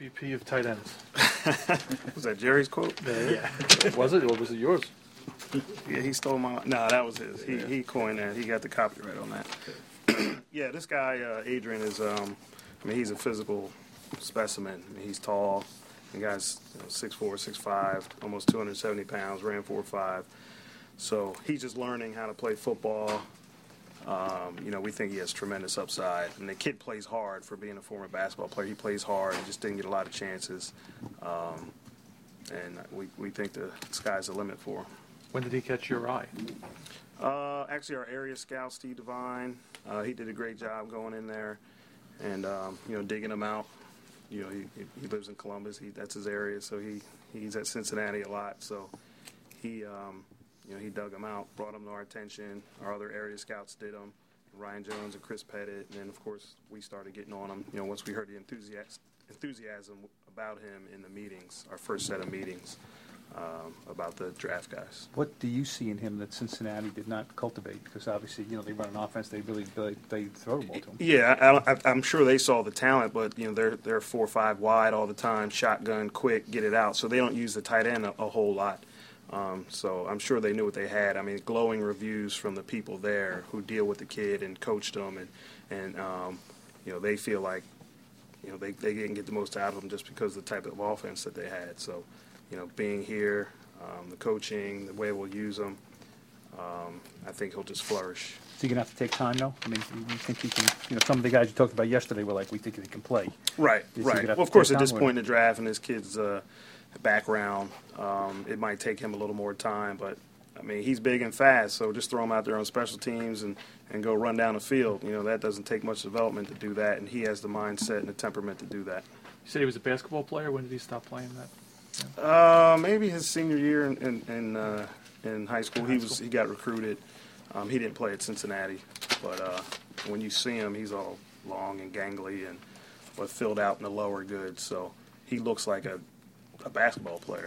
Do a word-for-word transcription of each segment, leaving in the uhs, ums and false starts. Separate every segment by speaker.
Speaker 1: V P of tight ends.
Speaker 2: Was that Jerry's quote?
Speaker 1: Yeah. Was it, or was it yours?
Speaker 2: Yeah, he stole my. No, that was his. He he coined that. He got the copyright on that. Yeah, this guy uh, Adrian is. Um, I mean, he's a physical specimen. I mean, he's tall. The guy's you know, six four, six five, almost two hundred seventy pounds. Ran four five. So he's just learning how to play football. Um, you know, we think he has tremendous upside. And the kid plays hard for being a former basketball player. He plays hard. He just didn't get a lot of chances. Um, and we we think the sky's the limit for him.
Speaker 1: When did he catch your eye?
Speaker 2: Uh, actually, our area scout, Steve Devine, uh, he did a great job going in there and, um, you know, digging him out. You know, he, he lives in Columbus. He, that's his area, so he, he's at Cincinnati a lot. So he, um, you know, he dug him out, brought him to our attention. Our other area scouts did him, Ryan Jones and Chris Pettit. And then, of course, we started getting on him, you know, once we heard the enthusiasm, enthusiasm about him in the meetings, our first set of meetings. Um, about the draft guys.
Speaker 3: What do you see in him that Cincinnati did not cultivate? Because obviously, you know, they run an offense, they really they, they throw the ball to him.
Speaker 2: Yeah, I, I, I'm sure they saw the talent, but you know, they're they're four or five wide all the time, shotgun, quick, get it out. So they don't use the tight end a, a whole lot. Um, so I'm sure they knew what they had. I mean, glowing reviews from the people there who deal with the kid and coached him, and and um, you know, they feel like you know they they didn't get the most out of him just because of the type of offense that they had. So. You know, being here, um, the coaching, the way we'll use him, um, I think he'll just flourish.
Speaker 3: Is he going to have to take time, though? I mean, you think he can, you know, some of the guys you talked about yesterday were like, we think he can play.
Speaker 2: Right,
Speaker 3: Is
Speaker 2: right. Well, of course, at this point in the draft and his kid's uh, background, um, it might take him a little more time. But, I mean, he's big and fast, so just throw him out there on special teams and, and go run down the field. You know, that doesn't take much development to do that, and he has the mindset and the temperament to do that.
Speaker 1: You said he was a basketball player. When did he stop playing that?
Speaker 2: Uh, maybe his senior year in in in, uh, in high school. He was he got recruited. Um, he didn't play at Cincinnati, but uh, when you see him, he's all long and gangly and but filled out in the lower goods. So he looks like a a basketball player.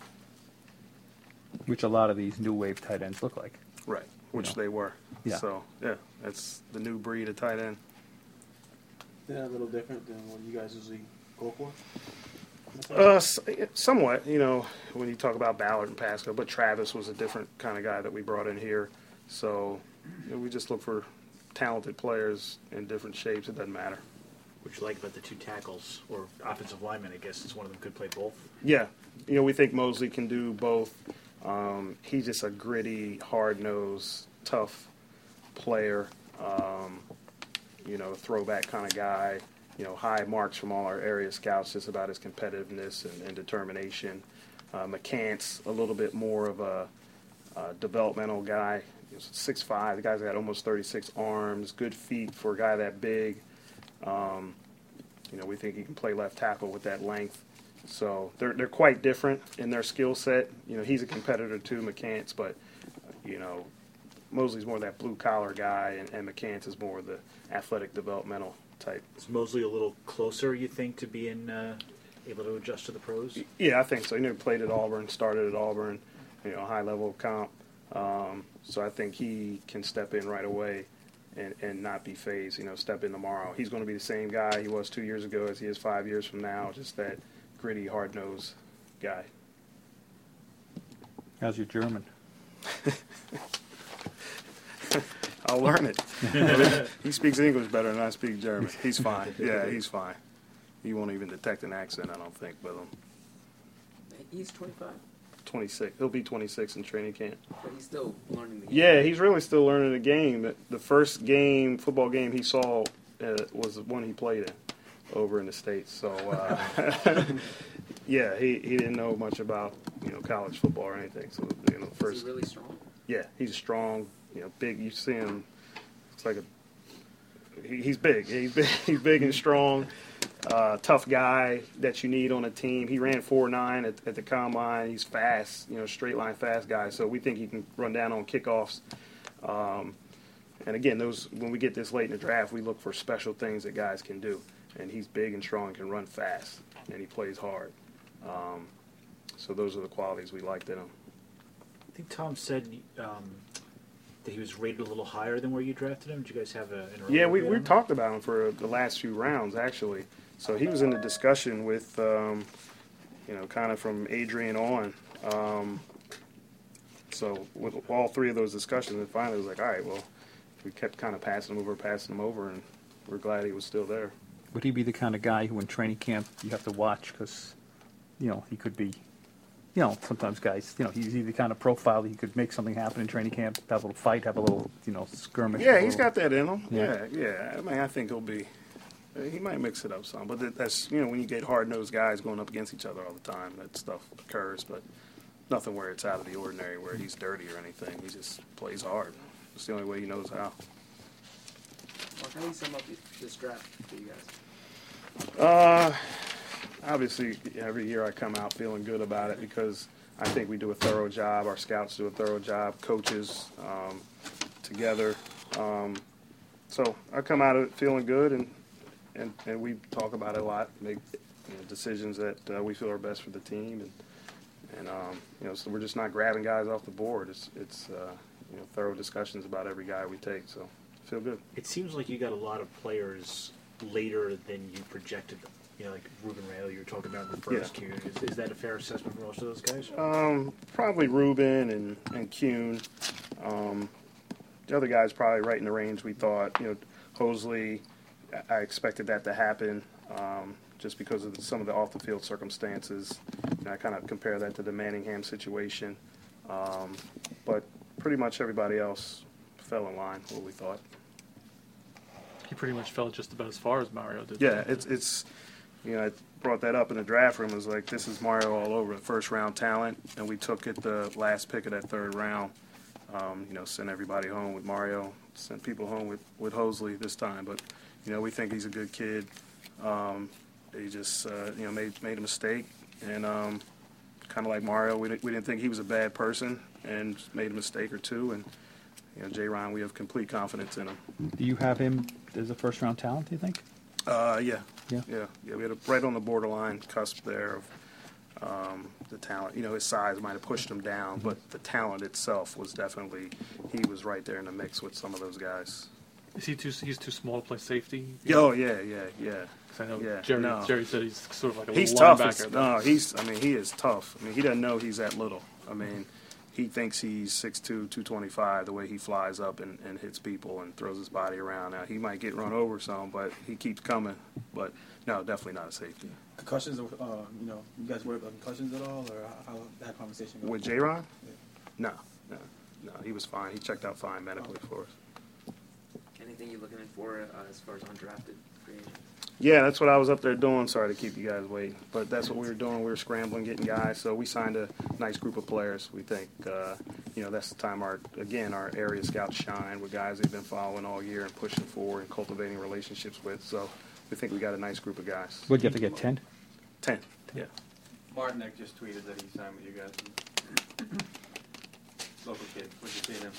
Speaker 3: Which a lot of these new wave tight ends look like.
Speaker 2: Right, which
Speaker 3: You know.
Speaker 2: they were.
Speaker 3: Yeah.
Speaker 2: So yeah, that's the new breed of tight end.
Speaker 4: Yeah, a little different than what you guys usually go for.
Speaker 2: Uh, s- somewhat, you know, when you talk about Ballard and Pasco, but Travis was a different kind of guy that we brought in here. So you know, we just look for talented players in different shapes. It doesn't matter.
Speaker 5: What you like about the two tackles or offensive linemen, I guess, is one of them could play both.
Speaker 2: Yeah, you know, we think Mosley can do both. Um, he's just a gritty, hard-nosed, tough player. Um, you know, throwback kind of guy. You know, high marks from all our area scouts just about his competitiveness and, and determination. Uh, McCants, a little bit more of a, a developmental guy. He's six five. The guy's got almost thirty-six arms, good feet for a guy that big. Um, you know, we think he can play left tackle with that length. So they're they're quite different in their skill set. You know, he's a competitor too, McCants, but, you know, Mosley's more that blue-collar guy, and, and McCants is more the athletic developmental type.
Speaker 5: Is Mosley a little closer, you think, to being uh, able to adjust to the pros?
Speaker 2: Yeah, I think so. He never played at Auburn, started at Auburn, you know, high level of comp. Um, so I think he can step in right away and, and not be phased, you know, step in tomorrow. He's going to be the same guy he was two years ago as he is five years from now, just that gritty, hard-nosed guy.
Speaker 3: How's your German?
Speaker 2: I'll learn it. He speaks English better than I speak German. He's fine. Yeah, he's fine. He won't even detect an accent, I don't think, with him.
Speaker 6: He's twenty-five,
Speaker 2: twenty-six. He'll be twenty-six in training camp.
Speaker 6: but he's still learning the game.
Speaker 2: Yeah, he's really still learning the game. The- The first game, football game he saw uh, was the one he played in over in the States. So, uh, yeah, he, he didn't know much about, you know, college football or anything. So, you know,
Speaker 6: Is
Speaker 2: first,
Speaker 6: he really strong?
Speaker 2: yeah, he's strong, you know, big. You see him, it's like a, he, he's big. He's big, he's big and strong. Uh, tough guy that you need on a team. He ran four nine at, at the combine. He's fast, you know, straight line fast guy. So we think he can run down on kickoffs. Um, and again, those when we get this late in the draft, we look for special things that guys can do. And he's big and strong, can run fast, and he plays hard. Um, so those are the qualities we liked in him.
Speaker 5: I think Tom said um, that he was rated a little higher than where you drafted him. Did you guys have a, an early
Speaker 2: Yeah, we
Speaker 5: grade
Speaker 2: we
Speaker 5: on that?
Speaker 2: talked about him for the last few rounds actually. So he was in the discussion with, um, you know, kind of from Adrian on. Um, so with all three of those discussions, and finally it was like, all right, well, we kept kind of passing him over, passing him over, and we're glad he was still there.
Speaker 3: Would he be the kind of guy who in training camp you have to watch because, you know, he could be, you know, sometimes guys, you know, he's the kind of profile that he could make something happen in training camp, have a little fight, have a little, you know, skirmish.
Speaker 2: Yeah,
Speaker 3: a
Speaker 2: he's
Speaker 3: little-
Speaker 2: got that in him.
Speaker 3: Yeah.
Speaker 2: Yeah, yeah. I mean, I think he'll be. He might mix it up some, but that- that's you know when you get hard-nosed guys going up against each other all the time, that stuff occurs. But nothing where it's out of the ordinary, where he's dirty or anything. He just plays hard. It's the only way he knows how.
Speaker 6: Mark, how do you sum up this draft for you guys?
Speaker 2: Uh, obviously, every year I come out feeling good about it because I think we do a thorough job. Our scouts do a thorough job. Coaches um, together. Um, so I come out of it feeling good, and, and, and we talk about it a lot, make you know, decisions that uh, we feel are best for the team, and and um, you know, so we're just not grabbing guys off the board. It's it's uh, you know thorough discussions about every guy we take. So I feel good.
Speaker 5: It seems like you got a lot of players later than you projected them. You know, like Ruben Rayo, you were talking about in the first
Speaker 2: Yeah.
Speaker 5: Q. Is, is that a fair assessment for most of those guys?
Speaker 2: Um, probably Ruben and and Kuhn. Um, the other guys probably right in the range we thought. You know, Hosley, I I expected that to happen um, just because of the, some of the off the field circumstances. And I kind of compare that to the Manningham situation, um, but pretty much everybody else fell in line with what we thought.
Speaker 1: He pretty much fell just about as far as Mario did.
Speaker 2: Yeah, it's it's you know I brought that up in the draft room. It was like this is Mario all over, the first round talent, and we took it the last pick of that third round. Um, you know, sent everybody home with Mario, sent people home with with Hosley this time. But you know, we think he's a good kid. Um, he just uh, you know made made a mistake, and um, kind of like Mario, we didn't we didn't think he was a bad person, and made a mistake or two. And you know, J. Ron, we have complete confidence in him.
Speaker 3: Do you have him as a first round talent, do you think?
Speaker 2: Uh, yeah.
Speaker 3: Yeah.
Speaker 2: Yeah. Yeah. We had a, right on the borderline cusp there of um, the talent. You know, his size might have pushed him down, but the talent itself was definitely, he was right there in the mix with some of those guys.
Speaker 1: Is he too? He's too small to play safety.
Speaker 2: Oh, yeah, yeah, yeah.
Speaker 1: 'Cause I know
Speaker 2: Yeah,
Speaker 1: Jerry.
Speaker 2: no.
Speaker 1: Jerry said he's sort of like a
Speaker 2: He's
Speaker 1: little
Speaker 2: tough.
Speaker 1: linebacker.
Speaker 2: It's-
Speaker 1: though.
Speaker 2: No, he's, I mean, he is tough. I mean, he doesn't know he's that little. I mean, he thinks he's six two, two twenty-five, the way he flies up and, and hits people and throws his body around. Now, he might get run over some, but he keeps coming. But, no, definitely not a safety.
Speaker 4: Concussions, uh, you know, you guys worry about concussions at all, or how, how that conversation goes?
Speaker 2: With J-Ron? No, no, no. He was fine. He checked out fine medically for us.
Speaker 6: Anything you're looking for uh, as far as undrafted free agents?
Speaker 2: Yeah, that's what I was up there doing. Sorry to keep you guys waiting, but that's what we were doing. We were scrambling, getting guys. So we signed a nice group of players. We think, uh, you know, that's the time our again our area scouts shine with guys they've been following all year and pushing forward and cultivating relationships with. So we think we got a nice group of guys.
Speaker 3: Would you have to get ten?
Speaker 2: Ten. Yeah.
Speaker 7: Martinek just tweeted that he signed with you guys. Local kid. What'd you see him?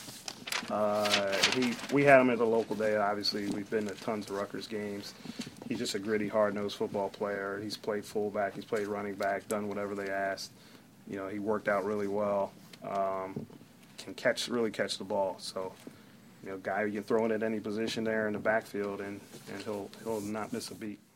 Speaker 2: Uh, he, we had him at the local day. Obviously, we've been to tons of Rutgers games. He's just a gritty, hard-nosed football player. He's played fullback. He's played running back. Done whatever they asked. You know, he worked out really well. Um, can catch, really catch the ball. So, you know, guy you can throw in at any position there in the backfield, and, and he'll he'll not miss a beat.